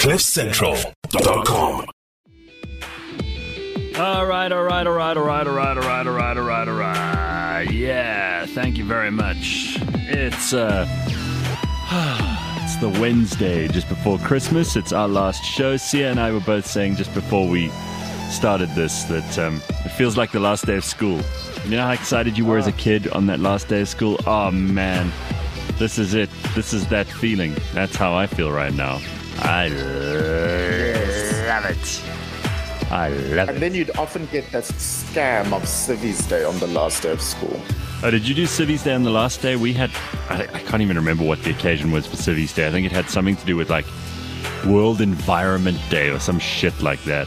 CliffCentral.com. All right. Yeah, thank you very much. It's it's the Wednesday just before Christmas. It's our last show. Sia and I were both saying just before we started this that it feels like the last day of school. You know how excited you were as a kid on that last day of school? Oh, man. This is it. This is that feeling. That's how I feel right now. I love it. I love it. And then you'd often get that scam of Civvies Day on the last day of school. Oh, did you do Civvies Day on the last day? We had, I can't even remember what the occasion was for Civvies Day. I think it had something to do with like World Environment Day or some shit like that.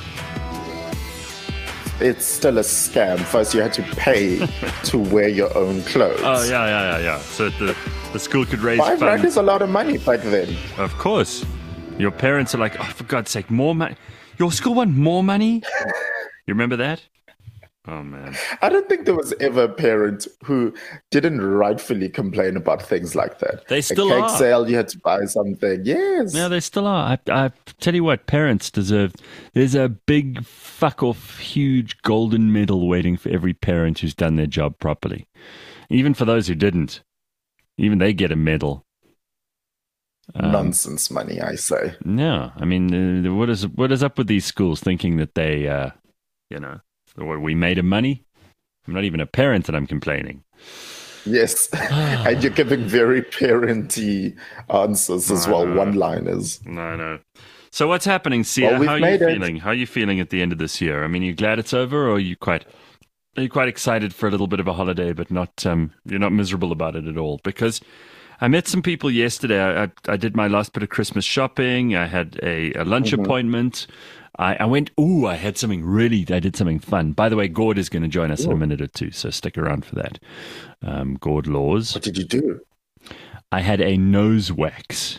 It's still a scam. First, you had to pay to wear your own clothes. Oh, yeah. So the school could raise R5 funds. is a lot of money back then. Of course. Your parents are like, oh, for God's sake, more money. Your school want more money? You remember that? Oh, man. I don't think there was ever a parent who didn't rightfully complain about things like that. They still a cake are. sale, you had to buy something. Yes. Yeah, they still are. I tell you what, parents deserve. There's a big fuck off, huge golden medal waiting for every parent who's done their job properly. Even for those who didn't, even they get a medal. Nonsense money, I say. No, I mean, what is up with these schools thinking that they, we made of money? I'm not even a parent and I'm complaining. Yes, and you're giving very parenty answers as well, one-liners. No. So what's happening, Sia? Well, How are you feeling? How are you feeling at the end of this year? I mean, are you glad it's over, or are you quite excited for a little bit of a holiday, but not you're not miserable about it at all? Because I met some people yesterday. I did my last bit of Christmas shopping. I had a lunch appointment. I went, I did something fun. By the way, Gord is going to join us in a minute or two, so stick around for that. Gord Laws. What did you do? I had a nose wax.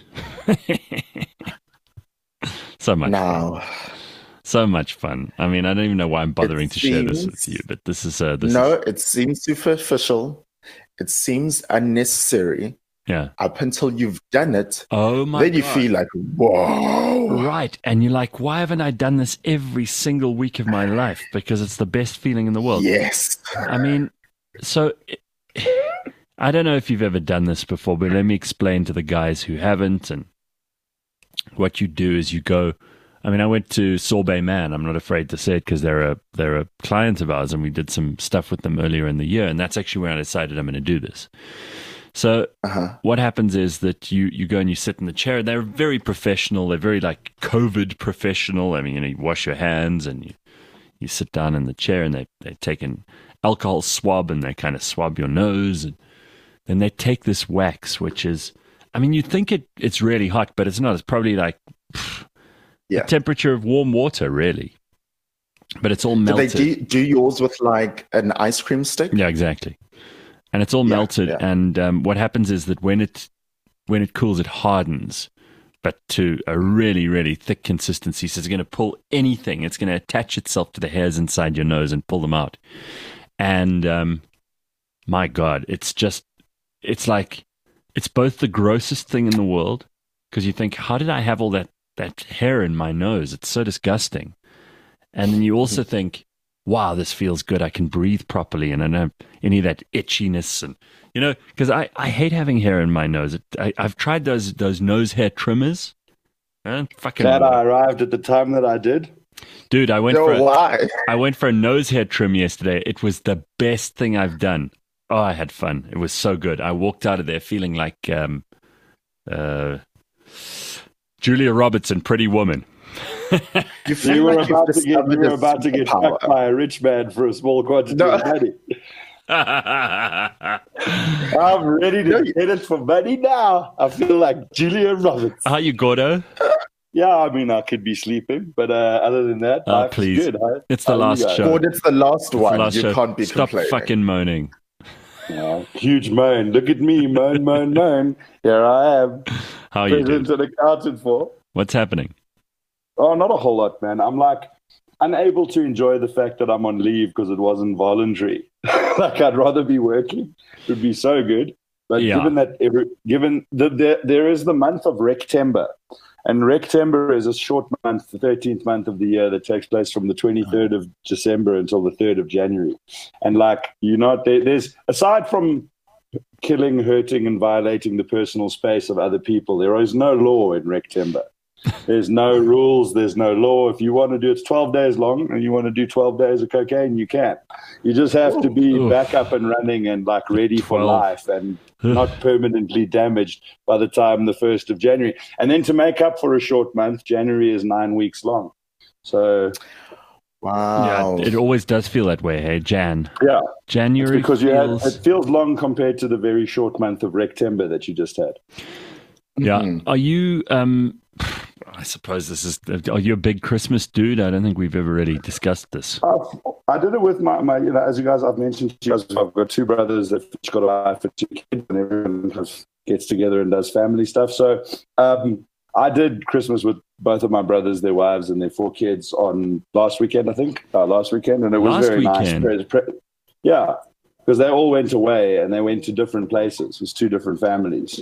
So much fun. So much fun. I mean, I don't even know why I'm bothering to share this with you, but this is... it seems superficial. It seems unnecessary. Yeah. Up until you've done it. Oh my God. Then you feel like, whoa. Right. And you're like, why haven't I done this every single week of my life? Because it's the best feeling in the world. Yes. I mean, so I don't know if you've ever done this before, but let me explain to the guys who haven't. And what you do is you go, I mean, I went to Sorbet Man. I'm not afraid to say it because they're a client of ours and we did some stuff with them earlier in the year. And that's actually where I decided I'm going to do this. So what happens is that you go and you sit in the chair. They're very professional. They're very like COVID professional. I mean, you wash your hands and you sit down in the chair and they take an alcohol swab and they kind of swab your nose. And then they take this wax, which is, I mean, you think it's really hot, but it's not. It's probably like the temperature of warm water, really. But it's all melted. Do they do yours with like an ice cream stick? Yeah, exactly. And it's all melted, and what happens is that when it cools, it hardens, but to a really, really thick consistency. So it's going to pull anything. It's going to attach itself to the hairs inside your nose and pull them out. And my God, it's both the grossest thing in the world, because you think, how did I have all that hair in my nose? It's so disgusting. And then you also think, wow, this feels good. I can breathe properly, and I don't have any of that itchiness. And because I hate having hair in my nose. I've tried those nose hair trimmers. Glad I arrived at the time that I did. Dude, I went for a nose hair trim yesterday. It was the best thing I've done. Oh, I had fun. It was so good. I walked out of there feeling like Julia Roberts in Pretty Woman. You were about to get fucked by a rich man for a small quantity of money. I'm ready to get it for money now. I feel like Julia Roberts. How are you, Gordo? Yeah, I mean, I could be sleeping, but other than that, life's please. good. It's the last show. Gord, it's the last one. You can't be Stop complaining. fucking moaning. Huge moan. Look at me, moan, moan, moan. Here I am. How are you doing? President and accounted for. What's happening? Oh, not a whole lot, man. I'm like unable to enjoy the fact that I'm on leave because it wasn't voluntary. Like I'd rather be working. It would be so good. But given that there is the month of Rectember, And Rectember is a short month, the 13th month of the year, that takes place from the 23rd of December until the 3rd of January. And like, there's, aside from killing, hurting, and violating the personal space of other people, there is no law in Rectember. There's no rules. There's no law. If you want to do it's 12 days long and you want to do 12 days of cocaine, you can. You just have to be back up and running and like ready for life and not permanently damaged by the time the 1st of January. And then to make up for a short month, January is 9 weeks long. So, wow. Yeah, it always does feel that way. Hey, January. It's because it feels long compared to the very short month of Rectember that you just had. Yeah. Mm-hmm. Are you? I suppose this is. Are you a big Christmas dude? I don't think we've ever really discussed this. I did it with my as you guys, I've mentioned to you guys, I've got 2 brothers that each got a wife and 2 kids, and everyone gets together and does family stuff. So I did Christmas with both of my brothers, their wives, and their 4 kids on last weekend, I think. Last weekend, and it was very nice. Yeah, because they all went away and they went to different places. It was 2 different families.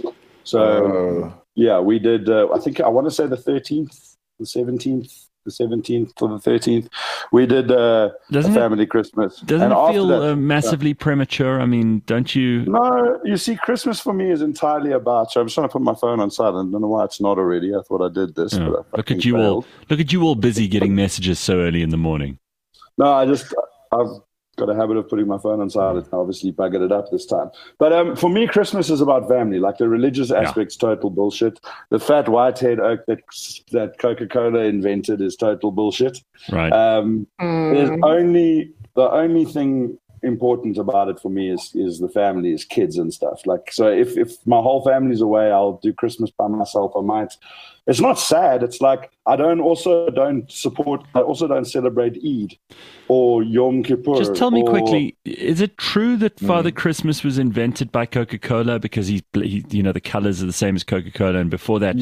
So, yeah, we did, I think, I want to say the 13th, the 17th or the 13th. We did a family Christmas. Doesn't it feel massively premature? I mean, don't you? No, you see, Christmas for me is entirely about, so I'm just trying to put my phone on silent. I don't know why it's not already. I thought I did this. Yeah. But look at you all. Look at you all busy getting messages so early in the morning. No, I've got a habit of putting my phone on silent. I obviously buggered it up this time. But for me, Christmas is about family. Like the religious aspect's total bullshit. The fat white-haired oak that Coca-Cola invented is total bullshit. Right. There's the only thing important about it for me is the family, is kids and stuff. Like, so if my whole family's away, I'll do Christmas by myself. I might. It's not sad. It's like I also don't celebrate Eid or Yom Kippur. Just tell me quickly, is it true that Father Christmas was invented by Coca-Cola because he the colors are the same as Coca-Cola, and before that?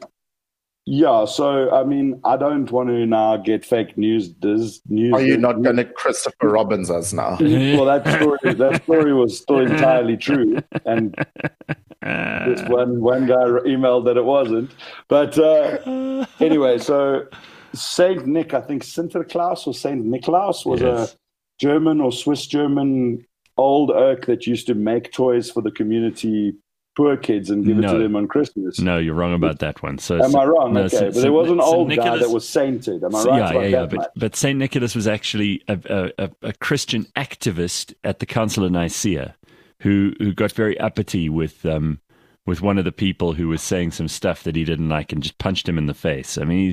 Yeah, so I mean, I don't want to now get fake news. Are you not going to Christopher Robbins us now? Well, that story was still entirely true, and this one guy emailed that it wasn't. But anyway, so Saint Nick, I think Sinterklaas or Saint Niklaus was a German or Swiss German old oak that used to make toys for the community. Poor kids and give it to them on Christmas. No, you're wrong about that one. So am I wrong? No, okay, but there was an old guy that was sainted. Am I right? Yeah. But Saint Nicholas was actually a Christian activist at the Council of Nicaea, who got very uppity with one of the people who was saying some stuff that he didn't like and just punched him in the face. I mean,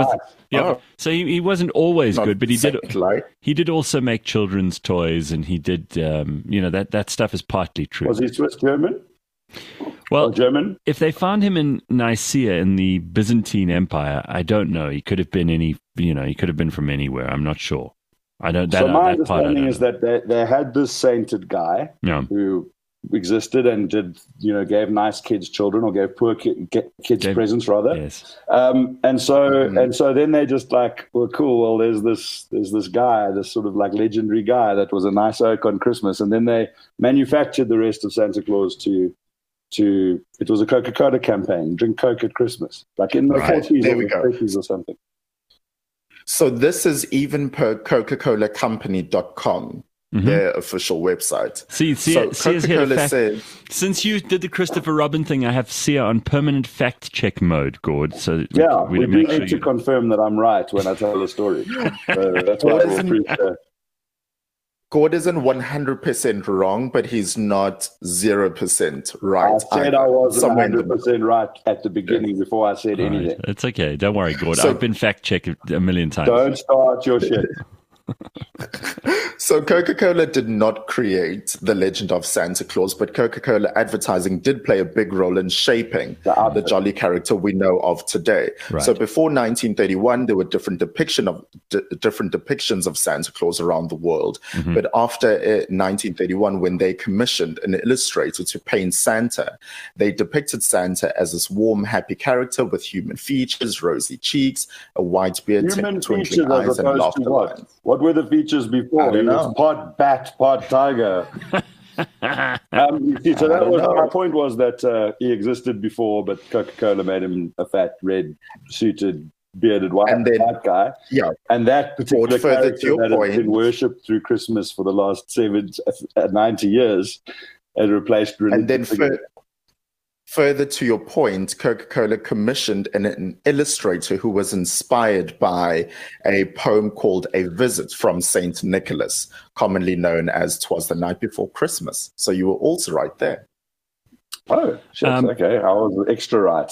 so he wasn't always good, but he did also make children's toys, and he did that stuff is partly true. Was he Swiss German? Well, German. If they found him in Nicaea in the Byzantine Empire, I don't know. He could have been he could have been from anywhere. I'm not sure. I don't. So my understanding is that they had this sainted guy who existed and did gave nice kids children, or gave poor kids presents rather. Yes. And so then they just like, well, cool. Well, there's this guy, this sort of like legendary guy that was a nice oak on Christmas, and then they manufactured the rest of Santa Claus to it was a Coca-Cola campaign, drink Coke at Christmas, like in the 40s or the 30s or something. So this is even per Coca-ColaCompany.com, their official website. So Coca-Cola said, since you did the Christopher Robin thing, I have Sia on permanent fact check mode, Gord. So we do need to confirm that I'm right when I tell the story. So that's why I will Gord isn't 100% wrong, but he's not 0% right. I said I was 100% right at the beginning before I said anything. Right. It's okay. Don't worry, Gord. I've been fact-checked a million times. Don't start your shit. So Coca-Cola did not create the legend of Santa Claus, but Coca-Cola advertising did play a big role in shaping the jolly character we know of today. Right. So before 1931, there were different depictions of Santa Claus around the world. Mm-hmm. But after 1931, when they commissioned an illustrator to paint Santa, they depicted Santa as this warm, happy character with human features, rosy cheeks, a white beard, twinkling eyes, and laughter lines. What were the features before? He was part bat, part tiger. So that was my point, was that he existed before, but Coca-Cola made him a fat, red-suited, bearded white guy. Yeah. And that particular character that has been worshipped through Christmas for the last 90 years has replaced religion. And then further to your point, Coca-Cola commissioned an illustrator who was inspired by a poem called A Visit from Saint Nicholas, commonly known as 'Twas the Night Before Christmas. So you were also right there. Oh, shit. Okay. I was extra right.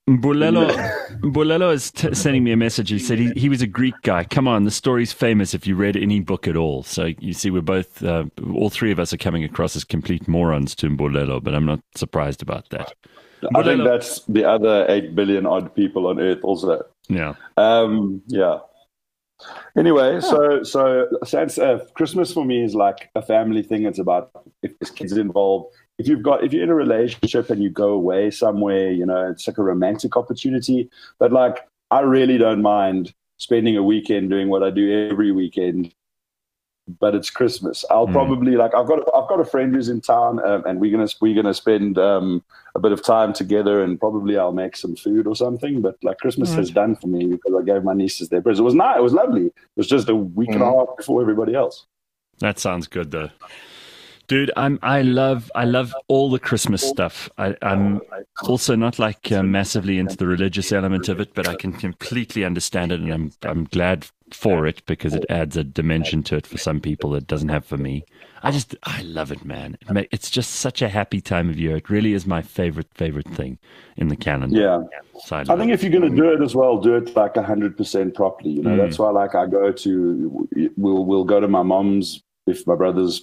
Bolelo is sending me a message. He said he was a Greek guy. Come on, the story's famous if you read any book at all. So you see, we're both, all three of us are coming across as complete morons to Bolelo, but I'm not surprised about that. I think that's the other 8 billion odd people on Earth also. Yeah. Yeah. Anyway, so Christmas for me is like a family thing. It's about if there's kids involved. If you're in a relationship and you go away somewhere, it's like a romantic opportunity. But like, I really don't mind spending a weekend doing what I do every weekend. But it's Christmas. I'll probably I've got a friend who's in town, and we're gonna spend a bit of time together, and probably I'll make some food or something. But like, Christmas has done for me because I gave my nieces their presents. It was nice. It was lovely. It was just a week and a half before everybody else. That sounds good, though. Dude, I love all the Christmas stuff. I'm also not massively into the religious element of it, but I can completely understand it, and I'm glad for it because it adds a dimension to it for some people that doesn't have for me. I love it, man. It's just such a happy time of year. It really is my favorite thing in the calendar. Yeah. So I think if you're going to do it as well, do it like 100% properly. That's why I go to, we'll go to my mom's if my brothers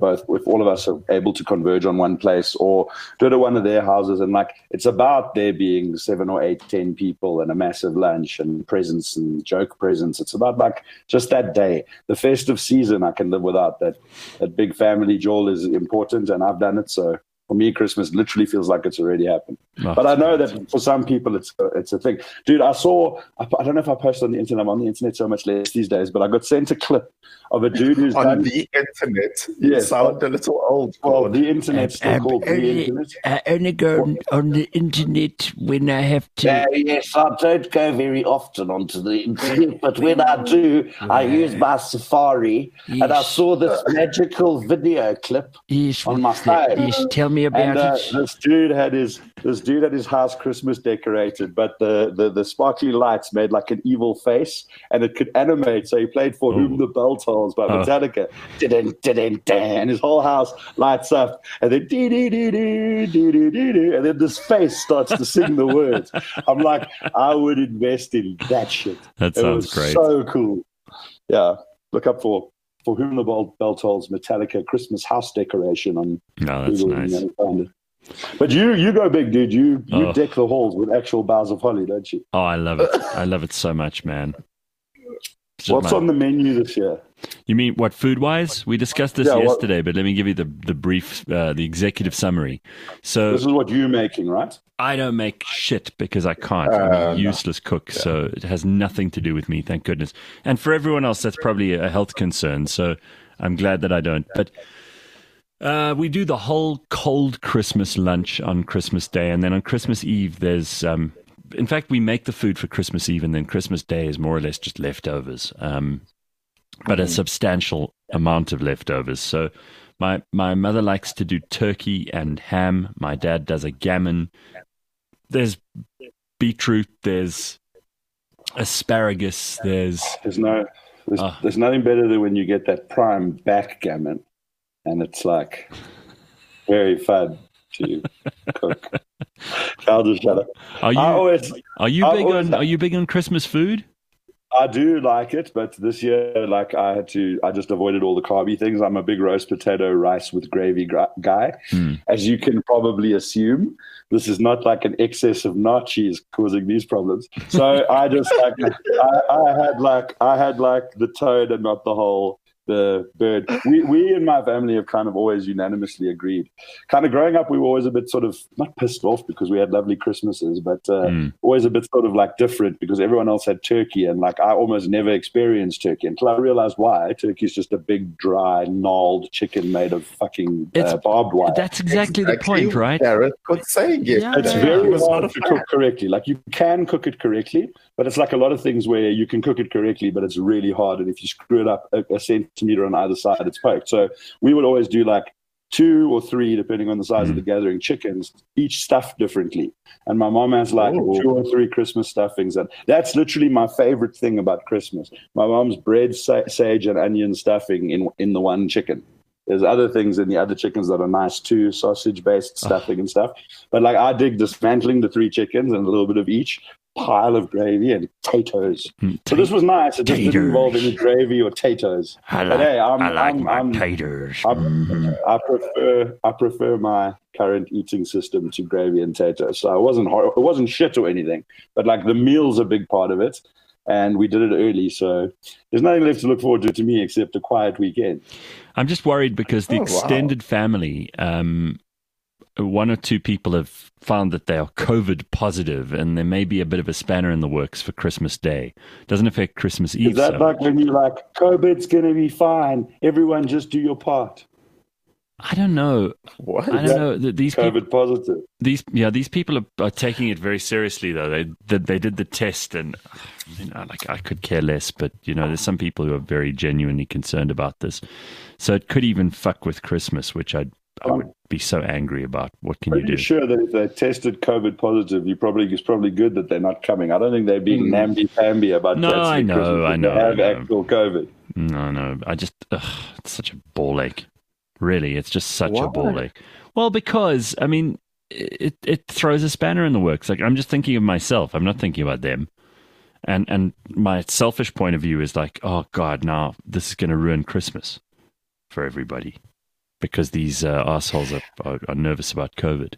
if all of us are able to converge on one place, or do it at one of their houses. And it's about there being 7 or 8, 10 people and a massive lunch and presents and joke presents. It's about just that day. The festive season, I can live without that. That big family jewel is important, and I've done it. So for me, Christmas literally feels like it's already happened. But I know that for some people, it's a thing. Dude, I don't know if I posted on the internet. I'm on the internet so much less these days, but I got sent a clip of a dude who's on the internet. You sound a little old. Well, the internet's still called the internet. I only go on the internet when I have to. Yes, I don't go very often onto the internet, but when I do, I use my Safari, and I saw this magical video clip on my phone. Yes, tell me about it. This dude had his house Christmas decorated, but the sparkly lights made like an evil face, and it could animate. So he played For Whom the Bell Tolls by Metallica, and his whole house lights up, and then and then this face starts to sing the words. I'm like, I would invest in that shit. That sounds great. So cool. Yeah, look up For Whom the Bell Tolls Metallica Christmas house decoration on that's Google. nice. But you go big, dude. You deck the halls with actual boughs of holly, don't you? Oh, I love it. I love it so much, man. What's on the menu this year? You mean what, food-wise? We discussed this yesterday, but let me give you the brief, the executive summary. So this is what you're making, right? I don't make shit because I can't. I'm a useless cook, so it has nothing to do with me, thank goodness. And for everyone else, that's probably a health concern, so I'm glad that I don't. But we do the whole cold Christmas lunch on Christmas Day, and then on Christmas Eve, there's... in fact, we make the food for Christmas Eve, and then Christmas Day is more or less just leftovers, but a substantial amount of leftovers. So my mother likes to do turkey and ham. My dad does a gammon. There's beetroot. There's asparagus. There's nothing better than when you get that prime backgammon, and it's like very fun to cook. I'll just shut up. Are you big on Christmas food? I do like it, but this year, I just avoided all the carby things. I'm a big roast potato, rice with gravy guy. As you can probably assume, this is not like an excess of nachos causing these problems. So I just I had the toad and not the whole the bird. We in my family have kind of always unanimously agreed. Kind of growing up, we were always a bit sort of not pissed off because we had lovely Christmases, but always a bit sort of like different because everyone else had turkey, and like I almost never experienced turkey until I realized why. Turkey is just a big, dry, gnarled chicken made of fucking barbed wire. That's exactly the point, right? Gareth was saying it. Yeah, It's very hard to cook correctly. Like you can cook it correctly, but it's like a lot of things where you can cook it correctly, but it's really hard. And if you screw it up a centimeter on either side, it's poked. So we would always do like 2 or 3, depending on the size of the gathering, chickens, each stuffed differently. And my mom has like 2 or 3 Christmas stuffings. And that's literally my favorite thing about Christmas. My mom's bread, sage, and onion stuffing in the one chicken. There's other things in the other chickens that are nice too, sausage-based stuffing and stuff. But like I dig dismantling the 3 chickens and a little bit of each, pile of gravy and potatoes. So this was nice. It just didn't involve any gravy or potatoes. I like my taters. I prefer my current eating system to gravy and potatoes. So it wasn't shit or anything, but like the meal's a big part of it. And we did it early, so there's nothing left to look forward to me except a quiet weekend. I'm just worried because the extended family, 1 or 2 people have found that they are COVID positive, and there may be a bit of a spanner in the works for Christmas Day. Doesn't affect Christmas Eve. Is that like when you're like, COVID's going to be fine, everyone just do your part? I don't know. What? I don't know. These COVID positive. These people are taking it very seriously, though. They did the test, and I could care less. But there's some people who are very genuinely concerned about this. So it could even fuck with Christmas, which I would be so angry about. What can you do? I'm sure that if they tested COVID positive, it's probably good that they're not coming. I don't think they're being namby-pamby about. No, I know. They have actual COVID. No. I just it's such a ball ache. Really, it's just such a ball ache. Well, because it throws a spanner in the works. Like I'm just thinking of myself. I'm not thinking about them. And my selfish point of view is like, oh God, now this is going to ruin Christmas for everybody because these assholes are nervous about COVID.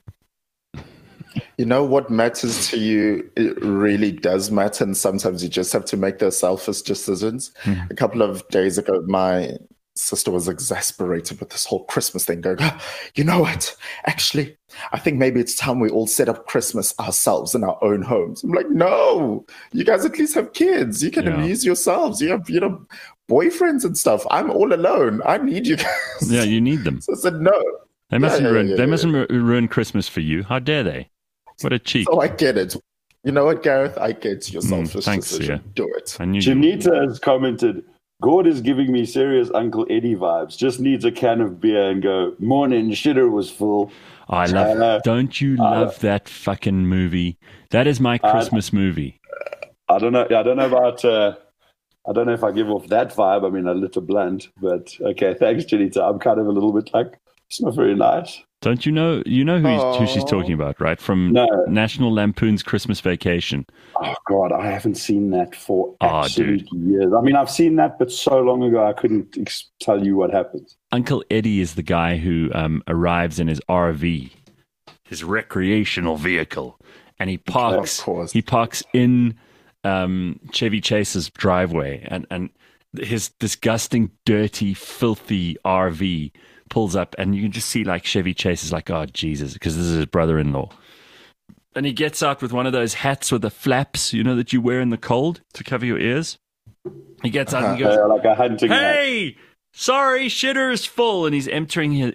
You know what matters to you? It really does matter, and sometimes you just have to make those selfish decisions. A couple of days ago, my sister was exasperated with this whole Christmas thing, going, you know what? Actually, I think maybe it's time we all set up Christmas ourselves in our own homes. I'm like, no, you guys at least have kids. You can amuse yourselves. You have, boyfriends and stuff. I'm all alone. I need you guys. Yeah, you need them. So I said, no. They mustn't ruin Christmas for you. How dare they? What a cheek. So I get it. You know what, Gareth? I get your selfish decision. Yeah. Do it. Janita has commented, Gord is giving me serious Uncle Eddie vibes. Just needs a can of beer and go, morning, shitter was full. I love don't you love that fucking movie? That is my Christmas movie. I don't know about I don't know if I give off that vibe. I mean, a little blunt, but okay, thanks, Janita. I'm kind of a little bit like, it's not very nice. Don't you know who she's talking about, right? From National Lampoon's Christmas Vacation. Oh, God, I haven't seen that for absolute years. I mean, I've seen that, but so long ago, I couldn't tell you what happens. Uncle Eddie is the guy who arrives in his RV, his recreational vehicle, and he parks in Chevy Chase's driveway, and his disgusting, dirty, filthy RV pulls up, and you can just see like Chevy Chase is like, oh Jesus, because this is his brother-in-law, and he gets out with one of those hats with the flaps, that you wear in the cold to cover your ears. He gets out and he goes, like a hunting "Hey, sorry, shitter is full," and he's emptying his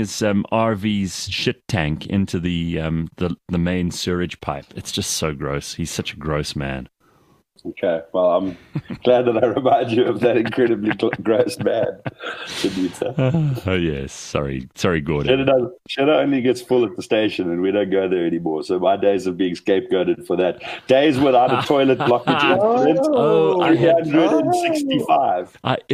RV's shit tank into the main sewage pipe. It's just so gross. He's such a gross man. Okay, well, I'm glad that I remind you of that incredibly gross man. Oh, yes. Sorry, Gordon. Shitter only gets full at the station, and we don't go there anymore. So my days of being scapegoated for that. Days without a toilet blockage incident. 365.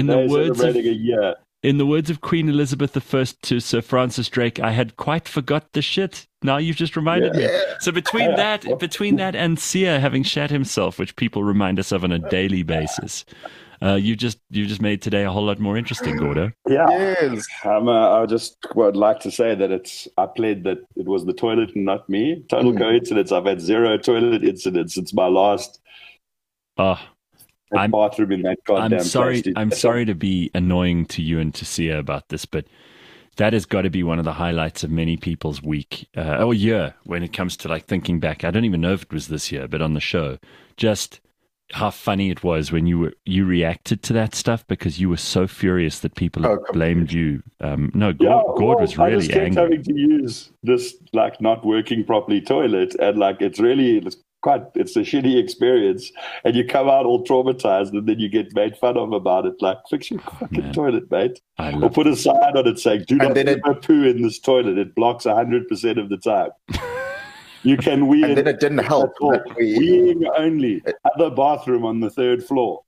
In the words of Queen Elizabeth I to Sir Francis Drake, I had quite forgot the shit. Now you've just reminded me. So between that and Sia having shat himself, which people remind us of on a daily basis, you just made today a whole lot more interesting, Gordo. Yeah. Yes. I just would like to say that I played that it was the toilet and not me. Total coincidence. I've had 0 toilet incidents since my last bathroom in that goddamn place. I'm sorry to be annoying to you and to Sia about this, but that has got to be one of the highlights of many people's week or year when it comes to like thinking back. I don't even know if it was this year, but on the show, just how funny it was when you reacted to that stuff because you were so furious that people blamed you. Gord was really I just kept angry. having to use this like not working properly toilet, and like it's a shitty experience, and you come out all traumatized, and then you get made fun of about it. Like, fix your fucking toilet, mate, or put a sign on it saying, "Do not ever poo in this toilet. It blocks 100% of the time." You can wee. And then it didn't help. Weeing only. Other bathroom on the 3rd floor.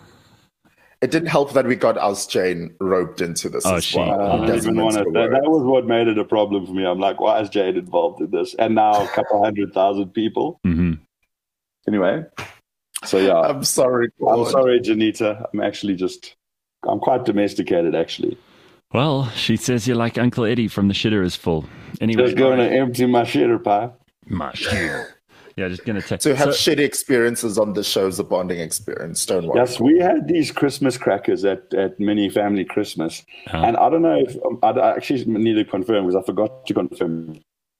It didn't help that we got Aus Jane roped into this as well. I didn't even want it. That was what made it a problem for me. I'm like, why is Jane involved in this? And now a couple 100,000 people. Mm-hmm. Anyway, so yeah. I'm sorry, Janita. I'm quite domesticated, actually. Well, she says you're like Uncle Eddie from The Shitter Is Full. Anyway, just going to empty my shitter pie. My shitter. Yeah, just going to take. To have shitty experiences on the show is a bonding experience. Don't worry. Yes, we had these Christmas crackers at Mini Family Christmas, and I don't know if I actually need to confirm because I forgot to confirm.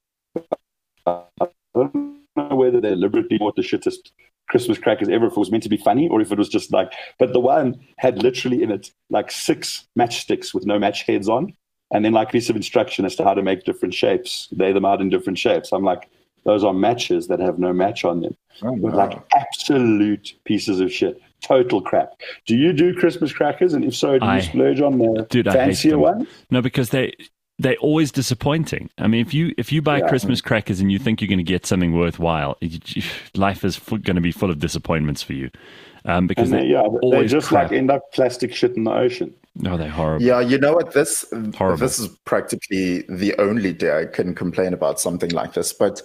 I don't know whether they deliberately bought the shittest Christmas crackers ever, if it was meant to be funny or if it was just like. But the one had literally in it like 6 matchsticks with no match heads on, and then like a piece of instruction as to how to make different shapes, lay them out in different shapes. I'm like, those are matches that have no match on them. Like absolute pieces of shit. Total crap. Do you do Christmas crackers? And if so, do you splurge on the fancier one? No, because they're always disappointing. I mean, if you buy Christmas crackers and you think you're going to get something worthwhile, life is going to be full of disappointments for you. Because they just crap. like end up plastic shit in the ocean. No, they're horrible. Yeah, you know what? This is practically the only day I can complain about something like this. But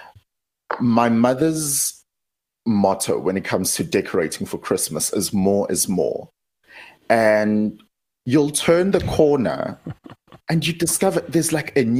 my mother's motto when it comes to decorating for Christmas is more is more. And you'll turn the corner and you discover there's like a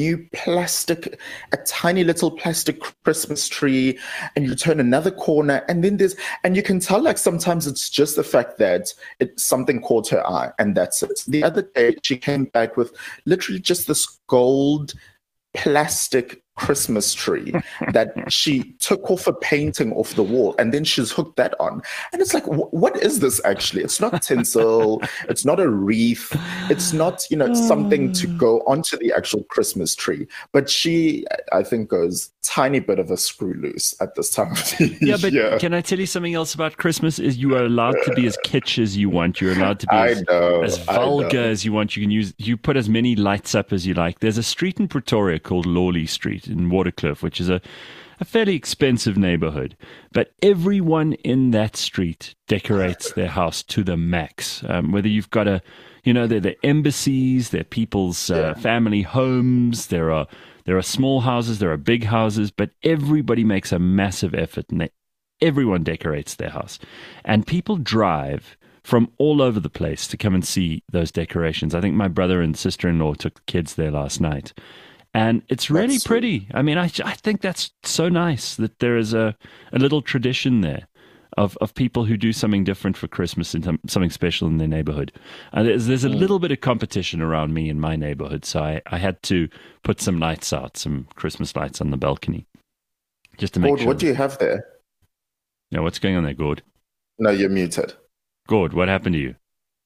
tiny little plastic Christmas tree, and you turn another corner and then and you can tell like sometimes it's just the fact that something caught her eye and that's it. The other day she came back with literally just this gold plastic Christmas tree that she took off a painting off the wall and then she's hooked that on. And it's like, what is this actually? It's not tinsel. It's not a wreath. It's not, something to go onto the actual Christmas tree. But she, I think, goes tiny bit of a screw loose at this time of the year. Yeah, but can I tell you something else about Christmas? Is you are allowed to be as kitsch as you want. You're allowed to be as vulgar as you want. You put as many lights up as you like. There's a street in Pretoria called Lawley Street in Waterkloof, which is a fairly expensive neighborhood, but everyone in that street decorates their house to the max. Whether you've got they're the embassies, they're people's family homes, there are small houses, there are big houses, but everybody makes a massive effort and everyone decorates their house. And people drive from all over the place to come and see those decorations. I think my brother and sister-in-law took the kids there last night. And it's really pretty. I mean, I think that's so nice that there is a little tradition there of people who do something different for Christmas and something special in their neighborhood. There's a little bit of competition around me in my neighborhood, so I had to put some lights out, some Christmas lights on the balcony, just to make sure. What do you have there? Yeah, what's going on there, Gord? No, you're muted. Gord, what happened to you?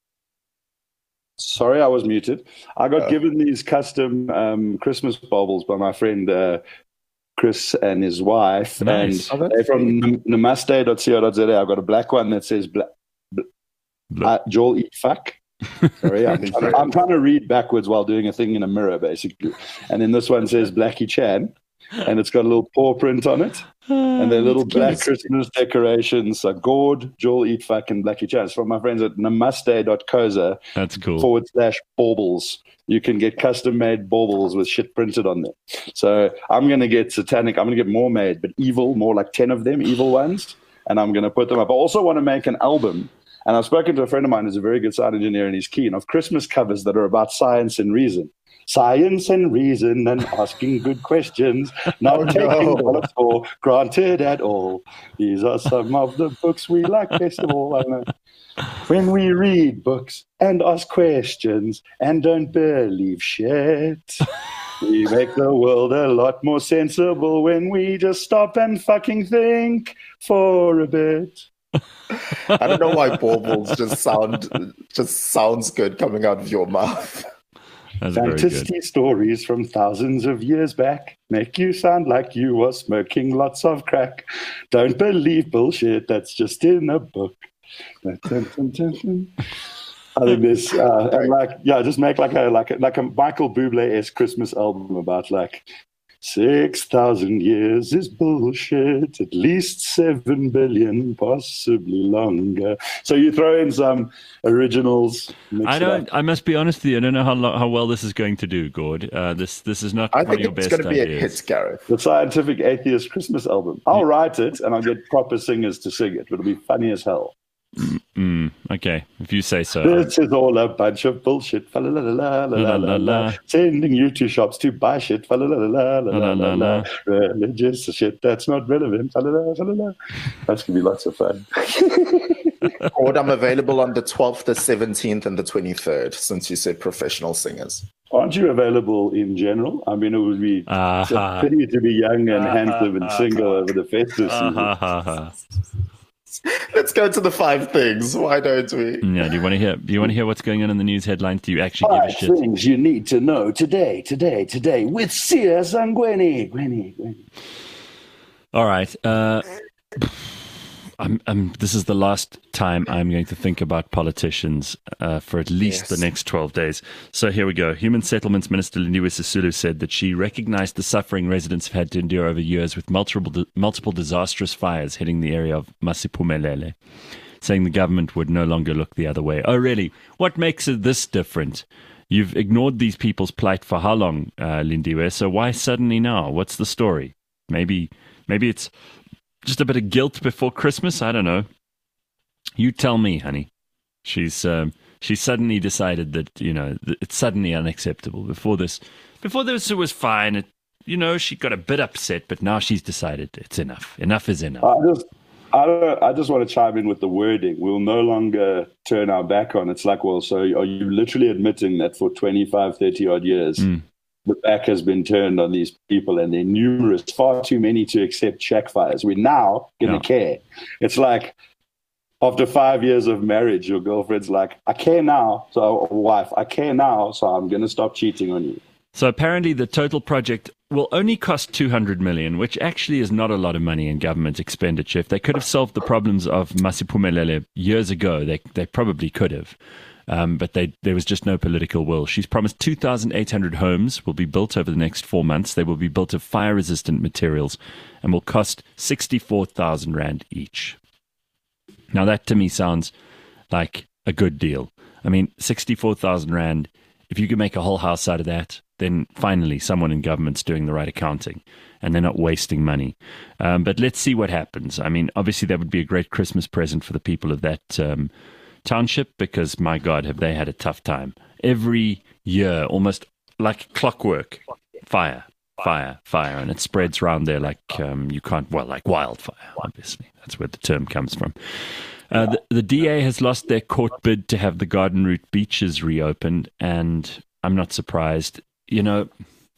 Sorry, I was muted. I got given these custom Christmas baubles by my friend Chris and his wife. Nice. And they're from namaste.co.za. I've got a black one that says Joel eat fuck. Sorry, I'm trying to read backwards while doing a thing in a mirror, basically. And then this one says Blackie Chan, and it's got a little paw print on it. And they're little black Christmas decorations. Gord, Joel Eat Fuck, and Blackie Chan. It's from my friends at namaste.coza. That's cool. /baubles. You can get custom-made baubles with shit printed on them. So I'm going to get satanic. I'm going to get more made, but evil, more like 10 of them, evil ones. And I'm going to put them up. I also want to make an album. And I've spoken to a friend of mine who's a very good sound engineer, and he's keen, of Christmas covers that are about science and reason. science and reason and asking good questions, not taking dollars for granted at all. These are some of the books we like best of all. I know. When we read books and ask questions and don't believe shit, we make the world a lot more sensible when we just stop and fucking think for a bit. I don't know why baubles just sounds good coming out of your mouth. Fantasy stories from thousands of years back make you sound like you were smoking lots of crack. Don't believe bullshit that's just in a book. I think this, just make like a Michael Bublé-esque Christmas album about 6,000 years is bullshit, at least 7 billion, possibly longer. So you throw in some originals. I must be honest with you, I don't know how well this is going to do, Gord. This is not one of your best ideas. I think it's going to be a hit, Gareth. The Scientific Atheist Christmas album. I'll write it and I'll get proper singers to sing it. It'll be funny as hell. Okay, if you say so. This is all a bunch of bullshit. Sending you to shops to buy shit. Religious shit that's not relevant. That's going to be lots of fun. Or I'm available on the 12th, the 17th, and the 23rd, since you said professional singers. Aren't you available in general? I mean, it would be a pity to be young and handsome and single over the festive season. Let's go to the 5 things. Why don't we? Yeah. Do you want to hear what's going on in the news headlines? Do you actually give a shit? 5 things you need to know today with Sia Sangweni. All right. This is the last time I'm going to think about politicians for at least the next 12 days. So here we go. Human Settlements Minister Lindiwe Sisulu said that she recognized the suffering residents have had to endure over years with multiple disastrous fires hitting the area of Masiphumelele, saying the government would no longer look the other way. Oh, really? What makes it this different? You've ignored these people's plight for how long, Lindiwe? So why suddenly now? What's the story? Maybe it's just a bit of guilt before Christmas? I don't know. You tell me, honey. She suddenly decided that, it's suddenly unacceptable. Before this it was fine. She got a bit upset, but now she's decided it's enough. Enough is enough. I just want to chime in with the wording. We'll no longer turn our back on. It's like, well, so are you literally admitting that for 25, 30 odd years, the back has been turned on these people and they're numerous, far too many to accept shack fires? We're now going to care. It's like after 5 years of marriage, your girlfriend's like, I care now. So wife, I care now. So I'm going to stop cheating on you. So apparently the total project will only cost 200 million, which actually is not a lot of money in government expenditure. If they could have solved the problems of Masiphumelele years ago, they probably could have. But there was just no political will. She's promised 2,800 homes will be built over the next 4 months. They will be built of fire-resistant materials and will cost 64,000 Rand each. Now that to me sounds like a good deal. I mean, 64,000 Rand, if you could make a whole house out of that, then finally someone in government's doing the right accounting and they're not wasting money. But let's see what happens. I mean, obviously that would be a great Christmas present for the people of that township, because my God, have they had a tough time. Every year, almost like clockwork, fire, and it spreads around there like like wildfire, obviously. That's where the term comes from. The DA has lost their court bid to have the Garden Route beaches reopened, and I'm not surprised. There's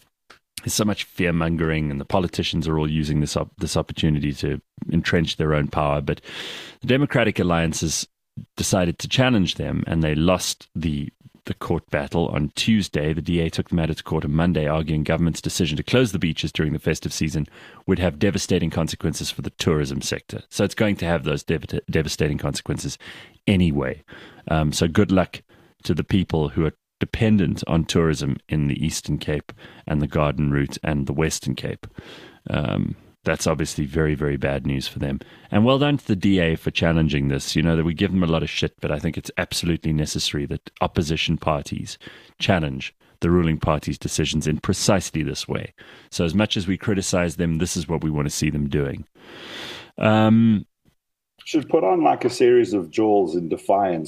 so much fear-mongering, and the politicians are all using this opportunity to entrench their own power, but the Democratic Alliance has decided to challenge them, and they lost the court battle on Tuesday. The DA took the matter to court on Monday, arguing government's decision to close the beaches during the festive season would have devastating consequences for the tourism sector. So it's going to have those devastating consequences anyway. So good luck to the people who are dependent on tourism in the Eastern Cape and the Garden Route and the Western Cape. That's obviously very, very bad news for them. And well done to the DA for challenging this. That we give them a lot of shit, but I think it's absolutely necessary that opposition parties challenge the ruling party's decisions in precisely this way. So as much as we criticize them, this is what we want to see them doing. Should put on like a series of jawls in defiance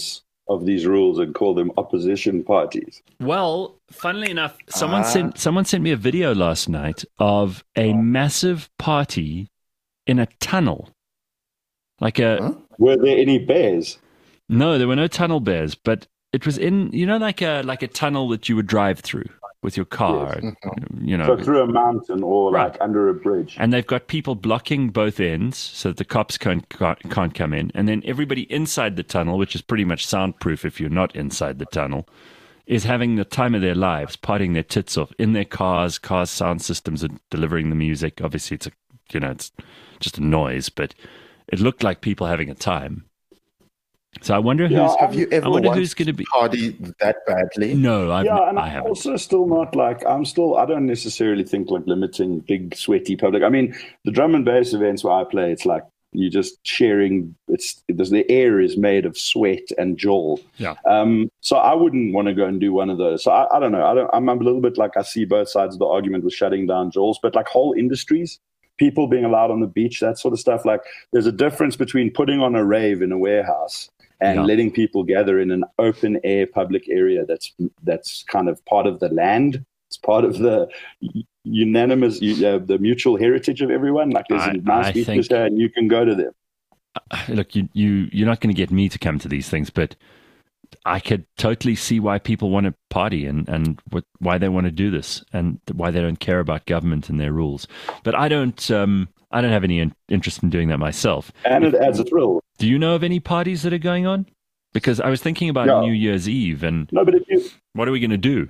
of these rules and call them opposition parties. Well, funnily enough, someone sent me a video last night of a massive party in a tunnel. Like a Were there any bears? No, there were no tunnel bears, but it was in, like a tunnel that you would drive through with your car, Yes. So through a mountain or like under a bridge. And they've got people blocking both ends so that the cops can't come in. And then everybody inside the tunnel, which is pretty much soundproof if you're not inside the tunnel, is having the time of their lives, partying their tits off in their cars. Cars' sound systems are delivering the music. Obviously, it's just a noise, but it looked like people having a time. So I wonder have you ever wanted who's going to be party that badly? No, I haven't. Also still not like I don't necessarily think like limiting big sweaty public. I mean, the drum and bass events where I play, it's like you just sharing. The air is made of sweat and jowl. Yeah. So I wouldn't want to go and do one of those. So I don't know. I'm a little bit like I see both sides of the argument with shutting down jowls, but like whole industries. People being allowed on the beach, that sort of stuff. Like there's a difference between putting on a rave in a warehouse and letting people gather in an open air public area that's kind of part of the land. It's part of the unanimous, the mutual heritage of everyone. Like there's nice beaches there and you can go to them. Look, you're not going to get me to come to these things, but I could totally see why people want to party and why they want to do this and why they don't care about government and their rules. But I don't have any interest in doing that myself. And it adds a thrill. Do you know of any parties that are going on? Because I was thinking about New Year's Eve and what are we going to do,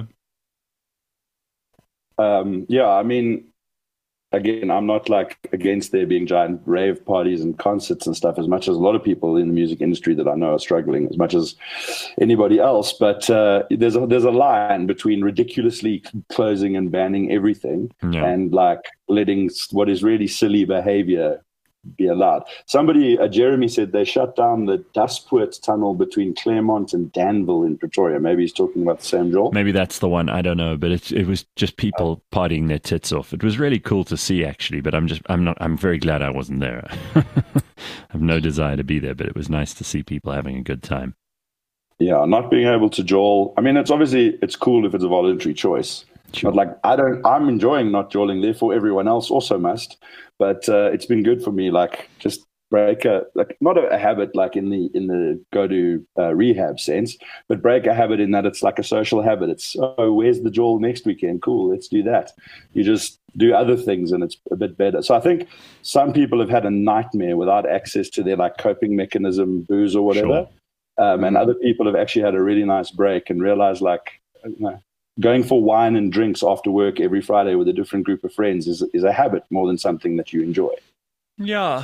I mean, again, I'm not like against there being giant rave parties and concerts and stuff as much as a lot of people in the music industry that I know are struggling as much as anybody else. But there's a line between ridiculously closing and banning everything and like letting what is really silly behavior be allowed. Somebody, Jeremy said they shut down the Dustpoort tunnel between Claremont and Danville in Pretoria. Maybe he's talking about the same Joel. Maybe that's the one. I don't know, but it was just people partying their tits off. It was really cool to see, actually. But I'm very glad I wasn't there. I have no desire to be there, but it was nice to see people having a good time. Yeah, not being able to jowl. I mean, it's cool if it's a voluntary choice. Sure. But like I'm enjoying not jawling, therefore everyone else also must. But it's been good for me, like just break not a habit like in the go to rehab sense, but break a habit in that it's like a social habit. It's where's the jawl next weekend? Cool, let's do that. You just do other things and it's a bit better. So I think some people have had a nightmare without access to their like coping mechanism, booze or whatever, and other people have actually had a really nice break and realized like. Going for wine and drinks after work every Friday with a different group of friends is a habit more than something that you enjoy. Yeah.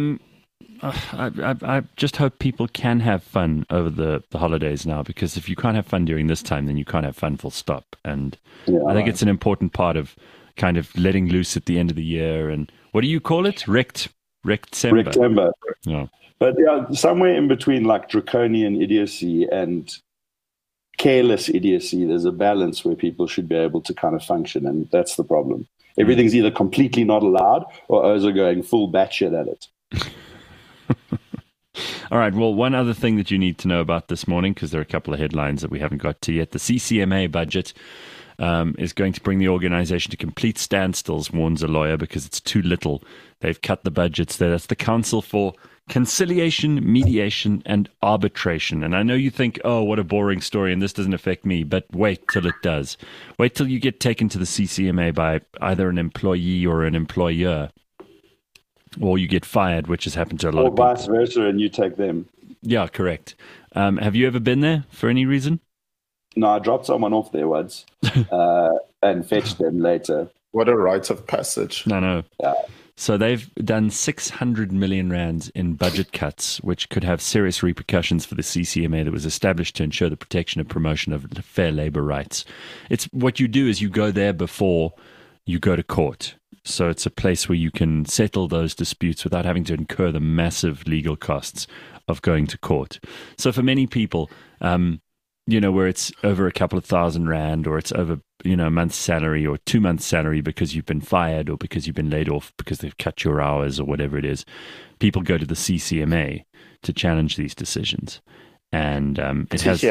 I just hope people can have fun over the holidays now, because if you can't have fun during this time, then you can't have fun full stop. And I think it's an important part of kind of letting loose at the end of the year. And what do you call it? Rectember. Yeah. But somewhere in between like draconian idiocy and careless idiocy, there's a balance where people should be able to kind of function, and that's the problem. Everything's either completely not allowed or O's are going full batshit at it. All right, well, one other thing that you need to know about this morning, because there are a couple of headlines that we haven't got to yet. The CCMA budget is going to bring the organization to complete standstills, warns a lawyer, because it's too little. They've cut the budgets there. That's the Council for Conciliation, Mediation, and Arbitration. And I know you think, oh, what a boring story, and this doesn't affect me, but wait till it does. Wait till you get taken to the CCMA by either an employee or an employer, or you get fired, which has happened to a lot of people. Or vice versa, and you take them. Yeah, correct. Have you ever been there for any reason? No, I dropped someone off there once and fetched them later. What a rite of passage. No. Yeah. So they've done 600 million rands in budget cuts, which could have serious repercussions for the CCMA that was established to ensure the protection and promotion of fair labor rights. It's what you do is you go there before you go to court. So it's a place where you can settle those disputes without having to incur the massive legal costs of going to court. So for many people, where it's over a couple of $1,000 or it's over, a month's salary or 2 months' salary because you've been fired or because you've been laid off because they've cut your hours or whatever it is, people go to the CCMA to challenge these decisions. and it has.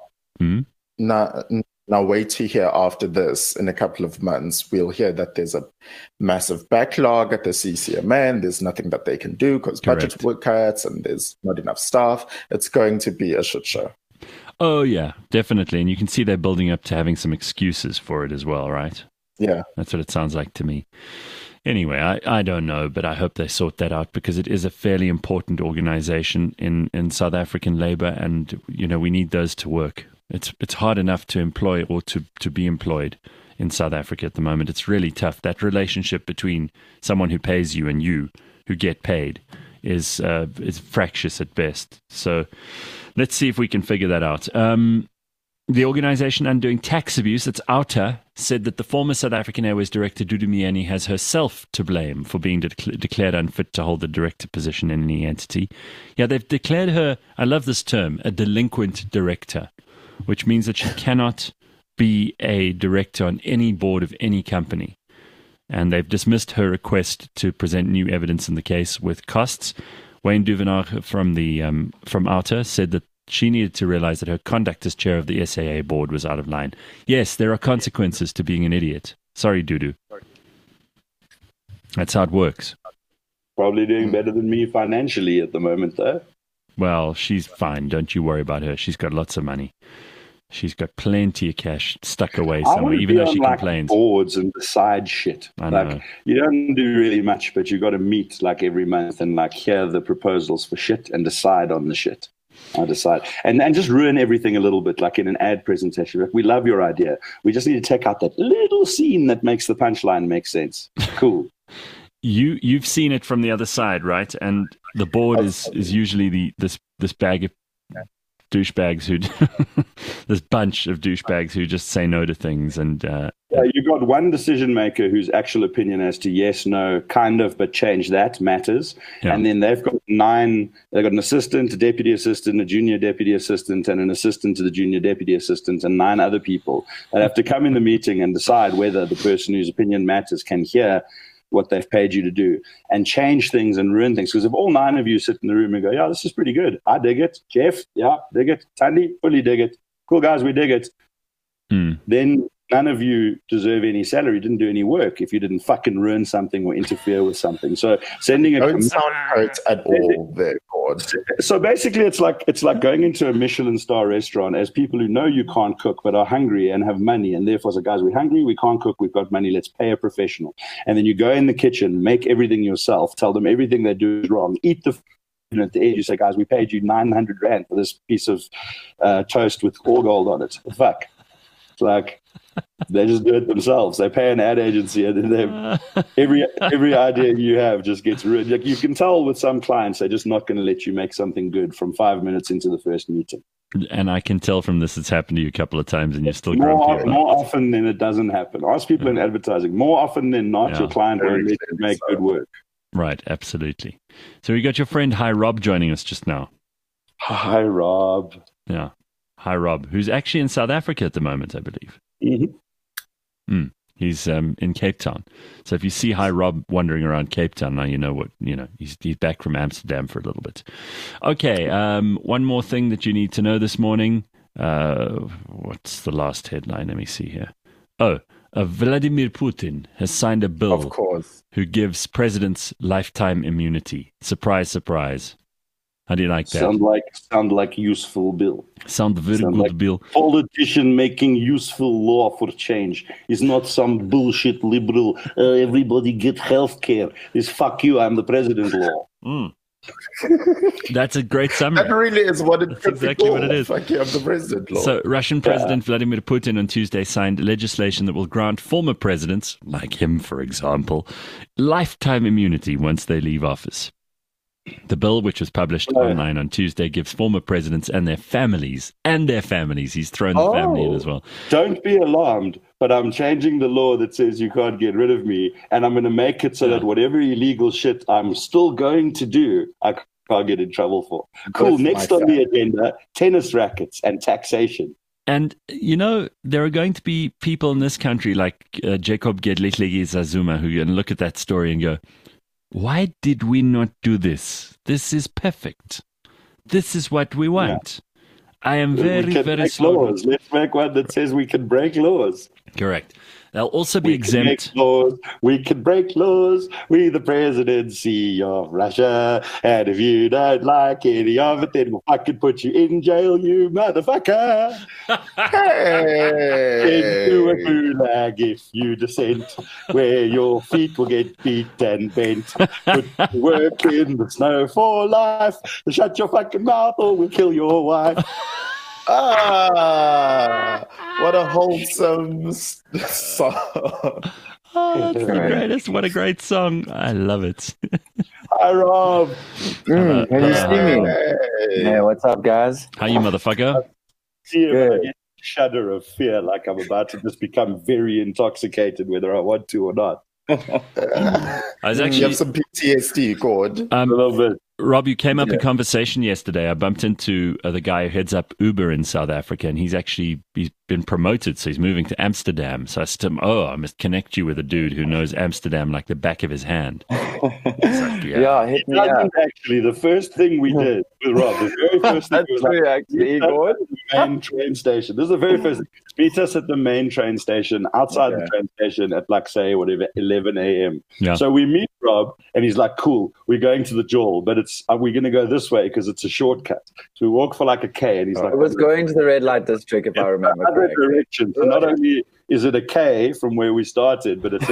Now wait to hear after this. In a couple of months, we'll hear that there's a massive backlog at the CCMA, and there's nothing that they can do because budget cuts and there's not enough staff. It's going to be a shit show. Oh, yeah, definitely. And you can see they're building up to having some excuses for it as well, right? Yeah. That's what it sounds like to me. Anyway, I don't know, but I hope they sort that out because it is a fairly important organization in South African labor, and, you know, we need those to work. It's hard enough to employ or to be employed in South Africa at the moment. It's really tough. That relationship between someone who pays you and you who get paid is fractious at best. So let's see if we can figure that out. The organization Undoing Tax Abuse, that's OUTA, said that the former South African Airways director, Dudu Myeni, has herself to blame for being declared unfit to hold the director position in any entity. Yeah, they've declared her, I love this term, a delinquent director, which means that she cannot be a director on any board of any company. And they've dismissed her request to present new evidence in the case with costs. Wayne Duvenard from OUTA said that she needed to realize that her conduct as chair of the SAA board was out of line. Yes, there are consequences to being an idiot. Sorry, Dudu. That's how it works. Probably doing better than me financially at the moment, though. Well, she's fine. Don't you worry about her. She's got lots of money. She's got plenty of cash stuck away somewhere, even though she complains. Boards and decide shit. I know. You don't do really much, but you got to meet like every month and like hear the proposals for shit and decide on the shit. I decide and just ruin everything a little bit, like in an ad presentation. Like, we love your idea. We just need to take out that little scene that makes the punchline make sense. Cool. You've seen it from the other side, right? And the board is usually this bag of douchebags this bunch of douchebags who just say no to things. And you've got one decision maker whose actual opinion as to yes, no, kind of, but change that matters. Yeah. And then they've got 9. They've got an assistant, a deputy assistant, a junior deputy assistant, and an assistant to the junior deputy assistant, and 9 other people that have to come in the meeting and decide whether the person whose opinion matters can hear what they've paid you to do and change things and ruin things. Because if all 9 of you sit in the room and go, yeah, this is pretty good. I dig it. Jeff, yeah, dig it. Tandy, fully dig it. Cool, guys, we dig it. Then none of you deserve any salary, didn't do any work if you didn't fucking ruin something or interfere with something. So sending don't sound hurt at all there, God. So basically it's like going into a Michelin star restaurant as people who know you can't cook but are hungry and have money, and therefore say, guys, we're hungry, we can't cook, we've got money, let's pay a professional. And then you go in the kitchen, make everything yourself, tell them everything they do is wrong, eat the at the end you say, guys, we paid you 900 Rand for this piece of toast with all gold on it. Fuck. It's like they just do it themselves. They pay an ad agency, and then every idea you have just gets ruined. Like, you can tell with some clients, they're just not going to let you make something good from 5 minutes into the first meeting. And I can tell from this, it's happened to you a couple of times, and you're still grumpy. More often than it doesn't happen. Ask people in advertising. More often than not, your client won't let you make good work. Right, absolutely. So we got your friend Hi Rob joining us just now. Hi Rob. Yeah, Hi Rob, who's actually in South Africa at the moment, I believe. Mm-hmm. He's in Cape Town. So if you see Hi Rob wandering around Cape Town, now you know he's back from Amsterdam for a little bit. Okay, one more thing that you need to know this morning. What's the last headline? Let me see here. Vladimir Putin has signed a bill, of course, who gives presidents lifetime immunity. Surprise, surprise. How do you like that? Sound like useful bill. Sound very good like bill. Politician making useful law for change is not some bullshit liberal. Everybody get health care. This fuck you. I'm the president law. That's a great summary. That really is what That's exactly what it is. Fuck you, I'm the president law. So Russian President Vladimir Putin on Tuesday signed legislation that will grant former presidents, like him for example, lifetime immunity once they leave office. The bill, which was published online on Tuesday, gives former presidents and their families, he's thrown the family in as well. Don't be alarmed, but I'm changing the law that says you can't get rid of me, and I'm going to make it so that whatever illegal shit I'm still going to do, I can't get in trouble for. Cool, next on the agenda, tennis rackets and taxation. And, there are going to be people in this country like Jacob Gedletlegi Zazuma who can look at that story and go, why did we not do this? This is perfect. This is what we want. I am very, we can very make slow. laws. Let's make one that says we can break laws. Correct. They'll also be We exempt. can make laws. We can break laws. We the presidency of Russia. And if you don't like any of it, then we'll fucking put you in jail, you motherfucker. Into a gulag if you dissent, where your feet will get beat and bent. Put to work in the snow for life. Shut your fucking mouth or we'll kill your wife. What a wholesome song. Oh, that's the greatest. What a great song. I love it. Hi, Rob. Can you see me? Yeah, what's up, guys? How you, motherfucker? See him, Good. I get a shudder of fear, like I'm about to just become very intoxicated, whether I want to or not. I was You actually have some PTSD, God. A little bit. Rob, you came up in conversation yesterday. I bumped into the guy who heads up Uber in South Africa, and he's been promoted, so he's moving to Amsterdam. So I said to him, I must connect you with a dude who knows Amsterdam like the back of his hand. He's like, Yeah, hit me up. Actually, the first thing we did with Rob, the very first thing That's was true, actually, Igor. the main train station. This is the very first thing. Meet us at the main train station, outside the train station at like, say, whatever, 11 a.m. Yeah. So we meet Rob, and he's like, cool, we're going to the Joel, but we're going to go this way because it's a shortcut. So we walk for like a K, and he's like, It was going to the red light district, if I remember other correctly. direction. So not only is it a K from where we started, but it's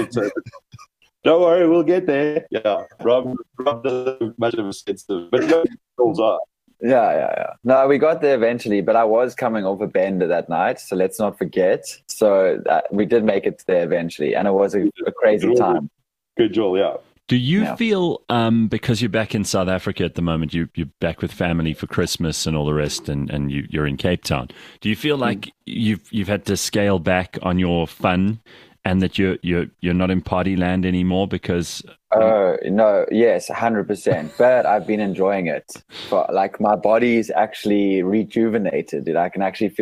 don't worry, we'll get there. Yeah, Rob doesn't have much of a sense of, but no, goals are. Yeah. No, we got there eventually, but I was coming off a bender that night, so let's not forget. So we did make it there eventually, and it was a crazy time. Good, Joel. Yeah. Do you feel, because you're back in South Africa at the moment, you're back with family for Christmas and all the rest, and you're in Cape Town. Do you feel like you've had to scale back on your fun, and that you're not in party land anymore because? Oh no, yes, 100%. But I've been enjoying it. But like my body's actually rejuvenated. I can actually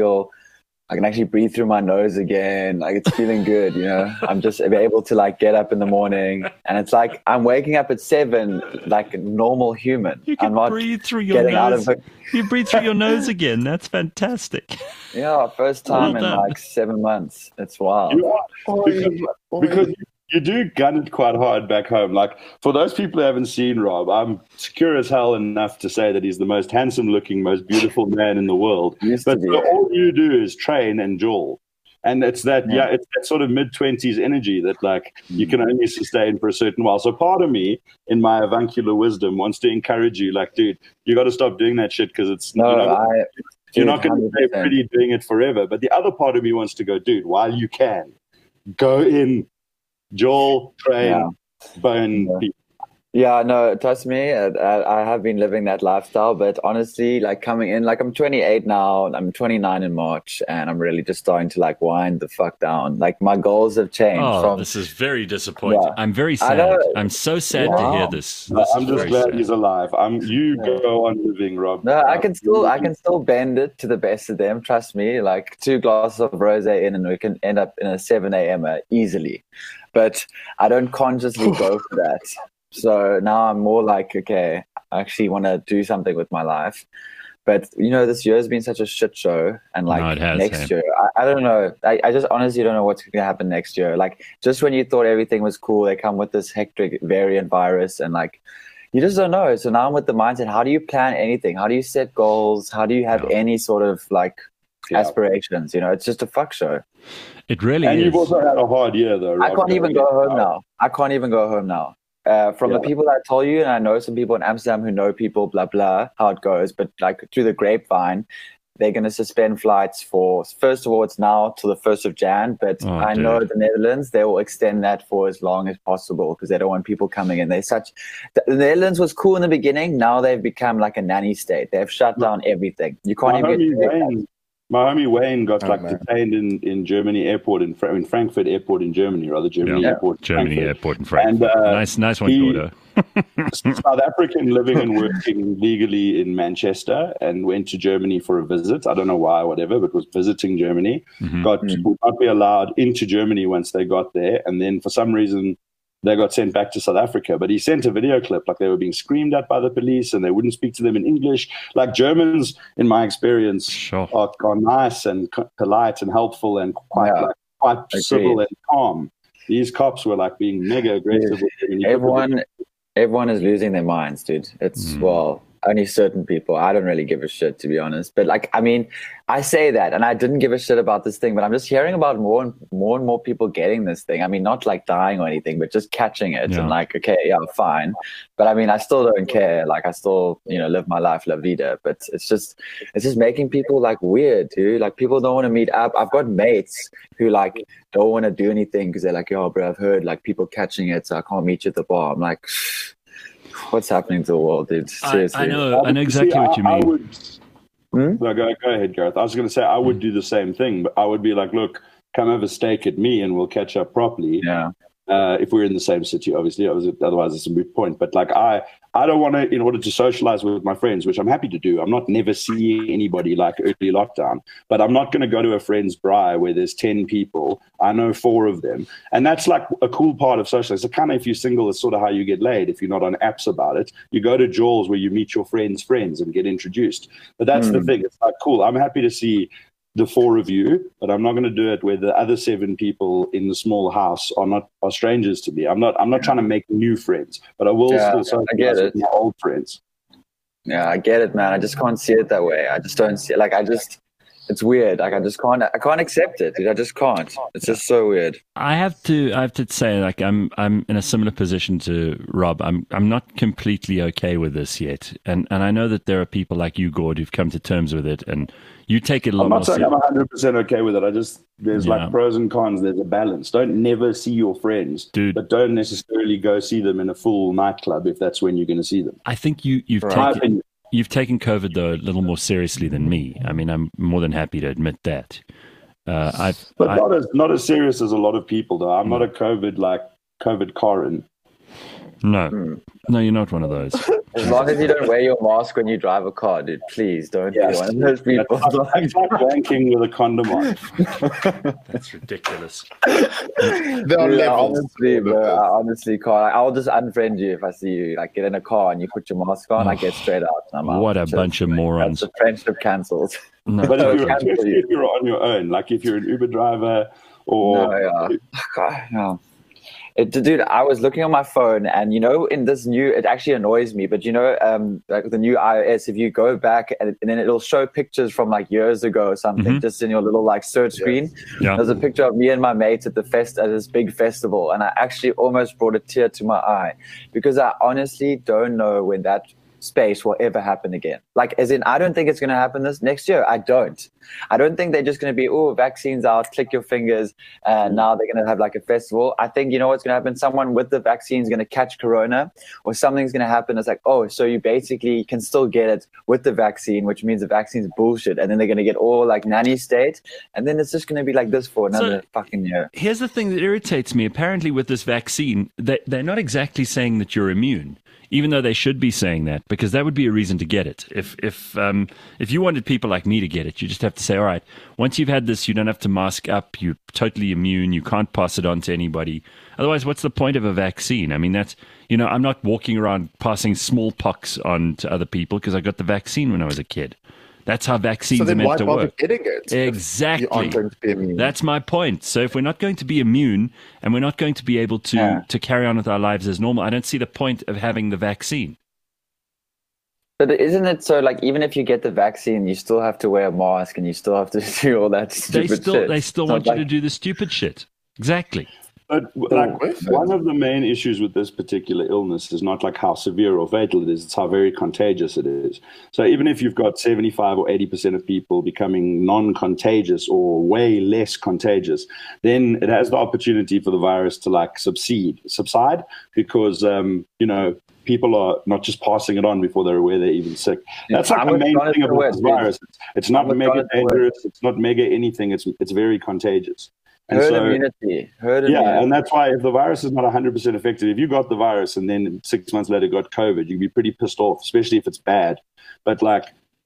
breathe through my nose again. Like it's feeling good, you know. I'm just able to like get up in the morning, and it's like I'm waking up at 7 like a normal human. You can I'm not breathe through your getting out nose. of it. You breathe through your nose again. That's fantastic. Yeah, first time in done. like 7 months. It's wild. You are, because you do gun it quite hard back home. Like for those people who haven't seen Rob, I'm secure as hell enough to say that he's the most handsome looking, most beautiful man in the world. Used to But be, all you do is train and jaw. And it's that, it's that sort of mid-20s energy that, like, you can only sustain for a certain while. So part of me, in my avuncular wisdom, wants to encourage you, like, dude, you got to stop doing that shit because it's you're not going to stay pretty doing it forever. But the other part of me wants to go, dude, while you can, go in, Joel, train, bone people. Yeah, no, trust me, I have been living that lifestyle, but honestly, like coming in, like I'm 28 now, I'm 29 in March, and I'm really just starting to like wind the fuck down. Like my goals have changed. This is very disappointing. Yeah. I'm very sad. I'm so sad to hear this. I'm just glad he's alive. You go on living, Rob. No, I can still bend it to the best of them. Trust me, like 2 glasses of rosé in, and we can end up in a 7 a.m. easily. But I don't consciously go for that. So now I'm more like, okay, I actually want to do something with my life. But, you know, this year has been such a shit show. And like next year, I don't know. I just honestly don't know what's going to happen next year. Like just when you thought everything was cool, they come with this hectic variant virus and like, you just don't know. So now I'm with the mindset, how do you plan anything? How do you set goals? How do you have any sort of like aspirations? You know, it's just a fuck show. It really is. And you've also had a hard year though, Rob. I can't even go home now. From the people that I told you, and I know some people in Amsterdam who know people, blah, blah, how it goes. But like through the grapevine, they're going to suspend flights first of all, it's now till the 1st of Jan. But I know the Netherlands, they will extend that for as long as possible because they don't want people coming in. The Netherlands was cool in the beginning. Now they've become like a nanny state. They've shut down everything. You can't even get my homie Wayne got detained in Germany airport in Frankfurt airport in Germany, rather airport. Germany airport in Frankfurt. And, nice one, Gordo. South African living and working legally in Manchester and went to Germany for a visit. I don't know why, whatever, but was visiting Germany. Would not be allowed into Germany once they got there. And then for some reason, they got sent back to South Africa. But he sent a video clip, like they were being screamed at by the police and they wouldn't speak to them in English. Like Germans, in my experience, Sure. are nice and polite and helpful and quite civil and calm. These cops were like being mega aggressive. Everyone is losing their minds, dude. It's well, only certain people. I don't really give a shit, to be honest. But like, I mean, I say that, and I didn't give a shit about this thing, but I'm just hearing about more and more people getting this thing. I mean, not like dying or anything, but just catching it and like, okay, yeah, fine. But I mean, I still don't care. Like, I still, live my life, la vida. But it's just making people like weird, dude. Like, people don't want to meet up. I've got mates who like don't want to do anything because they're like, yo, bro, I've heard like people catching it, so I can't meet you at the bar. I'm like, what's happening to the world, dude? Seriously. I know exactly what you mean. No, go ahead, Gareth. I was going to say I would do the same thing, but I would be like, look, come have a steak at me and we'll catch up properly. Yeah. If we're in the same city, obviously, otherwise it's a moot point. But like, I don't want to, in order to socialize with my friends, which I'm happy to do. I'm not never seeing anybody like early lockdown, but I'm not going to go to a friend's braai where there's 10 people. I know 4 of them. And that's like a cool part of socializing. So kind of if you're single, it's sort of how you get laid. If you're not on apps about it, you go to Jaws where you meet your friends' friends and get introduced. But that's the thing. It's like, cool. I'm happy to see the 4 of you, but I'm not going to do it where the other 7 people in the small house are strangers to me. I'm not trying to make new friends, but I will still socialize with my old friends. Yeah, I get it, man. I just can't see it that way. I just don't see it. Like, it's weird. Like, I can't accept it, dude. I just can't. It's just so weird. I have to say, like, I'm in a similar position to Rob. I'm not completely okay with this yet, and I know that there are people like you, Gord, who've come to terms with it, and you take it a lot I'm more not saying I'm 100% okay with it. There's like pros and cons. There's a balance. Don't never see your friends, dude, but don't necessarily go see them in a full nightclub if that's when you're going to see them. I think you've taken COVID though a little more seriously than me. I mean, I'm more than happy to admit that. Not as serious as a lot of people though. I'm not a COVID Karen. No, you're not one of those. As long as you don't wear your mask when you drive a car, dude, please don't be one of those people. It's like wanking with a condom on. That's ridiculous. Honestly, bro, I honestly can't. I'll just unfriend you if I see you like get in a car and you put your mask on. I get straight out. And I'm out. What a bunch of morons. The friendship cancelled. No. But if you're on your own, like if you're an Uber driver or... No. Dude, I was looking on my phone and, in this new, it actually annoys me, but like the new iOS, if you go back and then it'll show pictures from like years ago or something, just in your little like search screen. Yeah. There's a picture of me and my mates at this big festival. And I actually almost brought a tear to my eye because I honestly don't know when that space will ever happen again. Like, as in, I don't think it's going to happen this next year. I don't think they're just going to be, vaccines out, click your fingers, and now they're going to have like a festival. I think, what's going to happen? Someone with the vaccine is going to catch corona, or something's going to happen. It's like, so you basically can still get it with the vaccine, which means the vaccine's bullshit. And then they're going to get all like nanny state. And then it's just going to be like this for another fucking year. Here's the thing that irritates me. Apparently with this vaccine, they're not exactly saying that you're immune. Even though they should be saying that, because that would be a reason to get it. If you wanted people like me to get it, you just have to say, all right, once you've had this, you don't have to mask up. You're totally immune. You can't pass it on to anybody. Otherwise, what's the point of a vaccine? I mean, that's, I'm not walking around passing smallpox on to other people because I got the vaccine when I was a kid. That's how vaccines are meant to work. Getting it exactly. That's my point. So if we're not going to be immune and we're not going to be able to carry on with our lives as normal, I don't see the point of having the vaccine. But isn't it so, like, even if you get the vaccine, you still have to wear a mask and you still have to do all that stupid shit? They still want you to do the stupid shit. Exactly. But like, one of the main issues with this particular illness is not like how severe or fatal it is, it's how very contagious it is. So even if you've got 75 or 80% of people becoming non-contagious or way less contagious, then it has the opportunity for the virus to like subside because, people are not just passing it on before they're aware they're even sick. That's like the main thing about this virus. It's not mega dangerous. It's not mega anything. It's very contagious. Herd immunity. And that's why if the virus is not 100% effective, if you got the virus and then 6 months later got COVID, you'd be pretty pissed off, especially if it's bad. But like,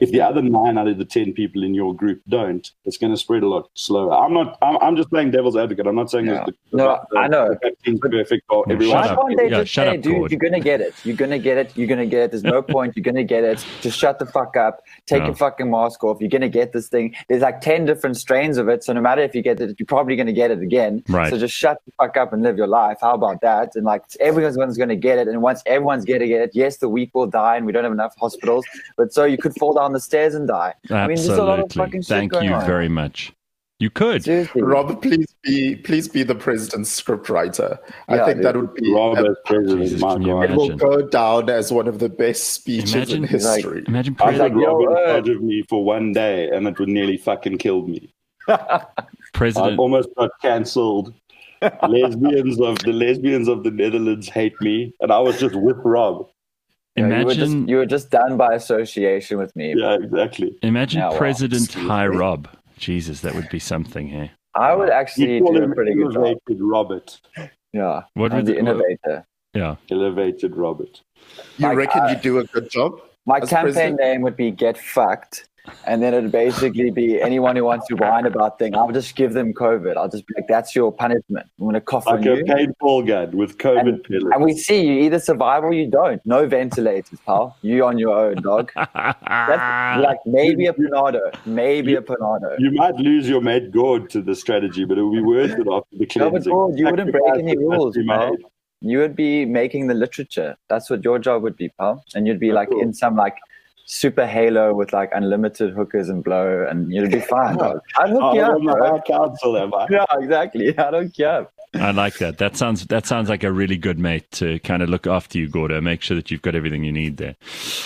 if the other 9 out of the 10 people in your group don't, it's going to spread a lot slower. I'm just playing devil's advocate. I'm not saying I know. the vaccine's perfect for everyone. Why can't they just say, dude, you're going to get it. You're going to get it. You're going to get it. There's no point. You're going to get it. Just shut the fuck up. Take your fucking mask off. You're going to get this thing. There's like 10 different strains of it. So no matter if you get it, you're probably going to get it again. Right. So just shut the fuck up and live your life. How about that? And like everyone's going to get it. And once everyone's going to get it, yes, the weak will die and we don't have enough hospitals. But so you could fall down the stairs and die. Absolutely. I mean, there's a lot of fucking shit Thank going you on. very much. You could. Seriously. Rob, please be the president's scriptwriter. I think that would be. Rob as president, Jesus, my can you God. It will imagine? go down as one of the best speeches in history. Imagine I President. had Rob in charge of me for one day, and it would nearly fucking killed me. I President. almost got cancelled. lesbians of the Netherlands hate me, and I was just with Rob. Imagine. You were just done by association with me. Yeah, exactly. Imagine Now, President High Rob. Jesus, that would be something here. I would actually You call do him a pretty good job. Elevated Robert. Yeah. What I'm would the the- innovator. Yeah. Elevated Robert. You Like, reckon you do a good job? My as campaign president? name would be Get Fucked. And then it'd basically be anyone who wants to whine about things, I'll just give them COVID. I'll just be like, that's your punishment. I'm going to cough Like on a you. paintball gun with COVID pellets. And we see you either survive or you don't. No ventilators, pal. You on your own, dog. That's like maybe a Panado. Maybe a Panado. You might lose your mate Gord to the strategy, but it will be worth it after the No, but cleansing. Gord, you wouldn't break any rules, Sacrifice pal. that you made. You would be making the literature. That's what your job would be, pal. And you'd be like in some like super halo with like unlimited hookers and blow, and you'd be fine, dog. I'd hook you I'm up, on the bro. high council, am I? Yeah, exactly. I don't care. I like that. That sounds like a really good mate to kind of look after you, Gordo. Make sure that you've got everything you need there.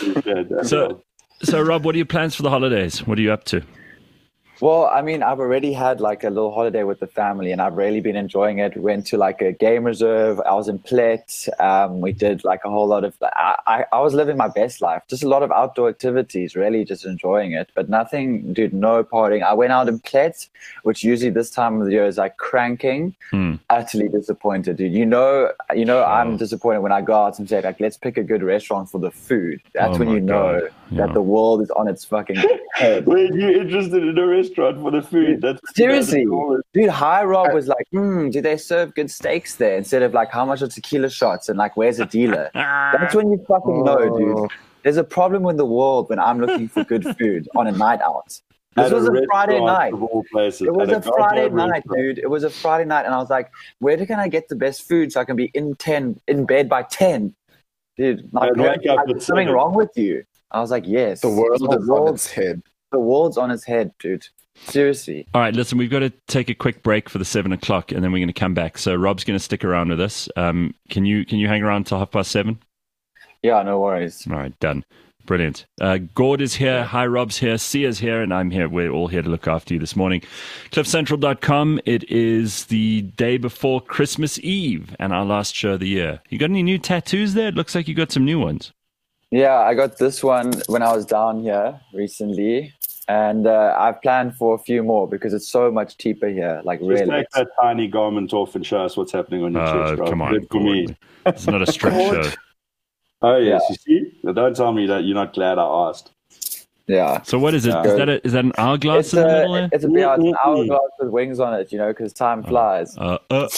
So, Rob, what are your plans for the holidays? What are you up to? Well, I mean, I've already had like a little holiday with the family and I've really been enjoying it. Went to like a game reserve. I was in Plet. We did like a whole lot of, I was living my best life. Just a lot of outdoor activities, really just enjoying it. But nothing, dude, no partying. I went out in Plet, which usually this time of the year is like cranking. Utterly disappointed, dude. You know, I'm disappointed when I go out and say like, let's pick a good restaurant for the food. That's when you know that the world is on its fucking head. Wait, you interested in a restaurant for the food? Seriously, dude. High Rob was like, do they serve good steaks there? Instead of like, how much are tequila shots and like, where's the dealer? That's when you fucking know, dude. There's a problem in the world when I'm looking for good food on a night out. This was a Friday night. It was a Friday night, dude. It was a Friday night, and I was like, where can I get the best food so I can be in bed by 10? Dude, like, there's something wrong with you. I was like, yes. The world is on its head. The world's on its head, dude. Seriously. All right, listen, we've got to take a quick break for the 7 o'clock, and then we're going to come back. So Rob's going to stick around with us. Can you hang around till 7:30? Yeah, no worries. All right, done. Brilliant. Gord is here. Hi, Rob's here. Sia's here, and I'm here. We're all here to look after you this morning. CliffCentral.com. It is the day before Christmas Eve and our last show of the year. You got any new tattoos there? It looks like you got some new ones. Yeah, I got this one when I was down here recently. And I've planned for a few more because it's so much cheaper here. Like, Just really. take that tiny garment off and show us what's happening on your chest, Rob. Come on, Good for me. It's not a strict show. Oh, yes. You see? Now, don't tell me that you're not glad I asked. Yeah. So what is it? Yeah. Is that an hourglass It's in the middle there? it's an hourglass with wings on it, because time flies. Not I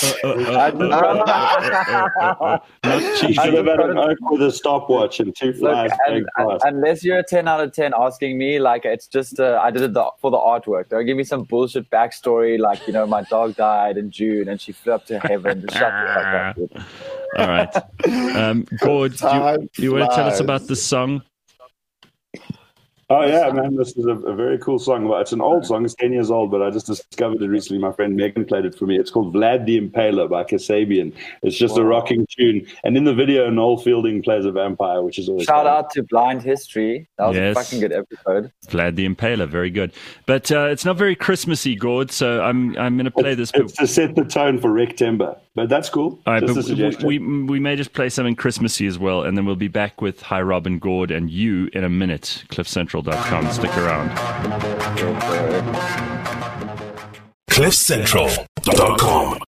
cheesy. should have had an oak with a stopwatch and two flies going past. Unless you're a 10 out of 10 asking me, like, it's just, I did it for the artwork. Don't give me some bullshit backstory, like, my dog died in June and she flew up to heaven. Just shut the fuck up, dude. All right. Gord, do you want to tell us about this song? Oh, yeah, man, this is a very cool song. Well, it's an old song. It's 10 years old, but I just discovered it recently. My friend Megan played it for me. It's called Vlad the Impaler by Kasabian. It's just a rocking tune. And in the video, Noel Fielding plays a vampire, which is always Shout fun. out to Blind History. That was Yes. a fucking good episode. Vlad the Impaler, very good. But it's not very Christmassy, Gord, so I'm going to play this. It's to set the tone for Rectember, but that's cool. All right, Just a but suggestion. we may just play something Christmassy as well, and then we'll be back with Hi Rob and Gord and you in a minute. CliffCentral.com. Stick around. CliffCentral.com.